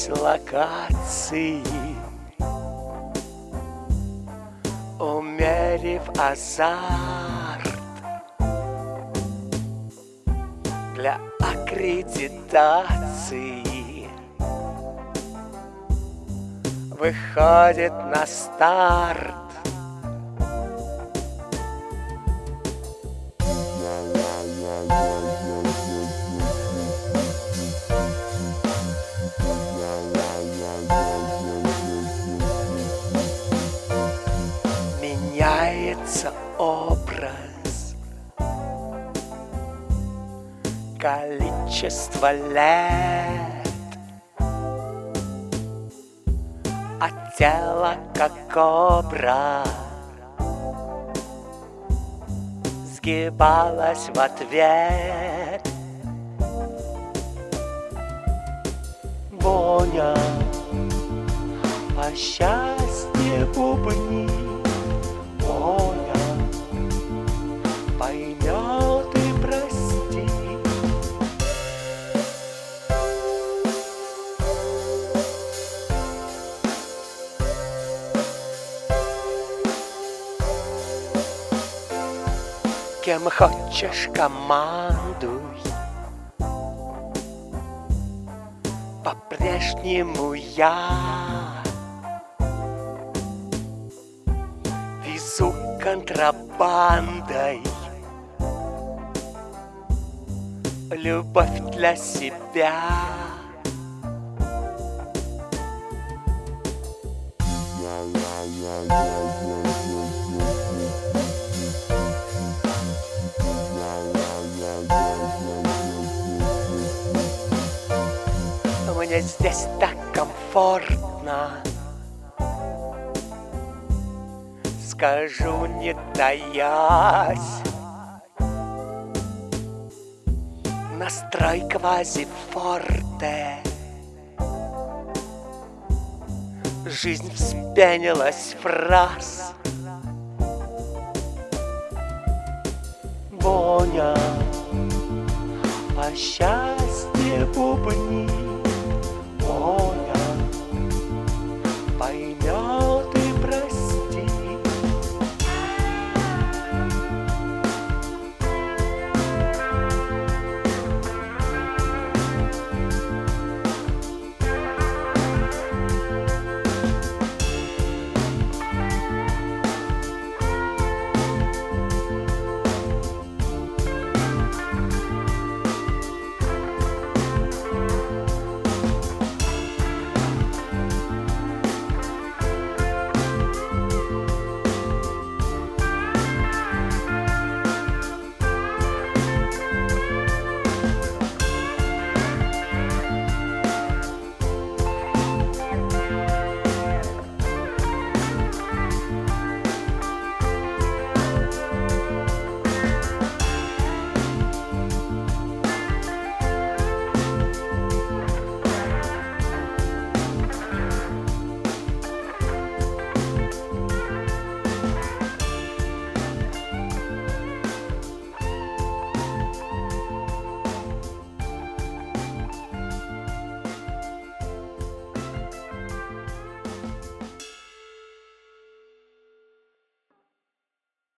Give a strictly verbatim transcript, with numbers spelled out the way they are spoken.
дислокации, умерив азарт для аккредитации, выходит на старт. Меняется образ, количество лет, а тело как кобра сгибалось в ответ. Боня, а счастье бубни, Боня, поймет и простит. Кем хочешь командуй, по-прежнему я везу контрабандой любовь для себя. Мне здесь так комфортно, скажу не таясь. Настрой квазифорте, жизнь вспенилась в раз. Боня, а счастье бубни,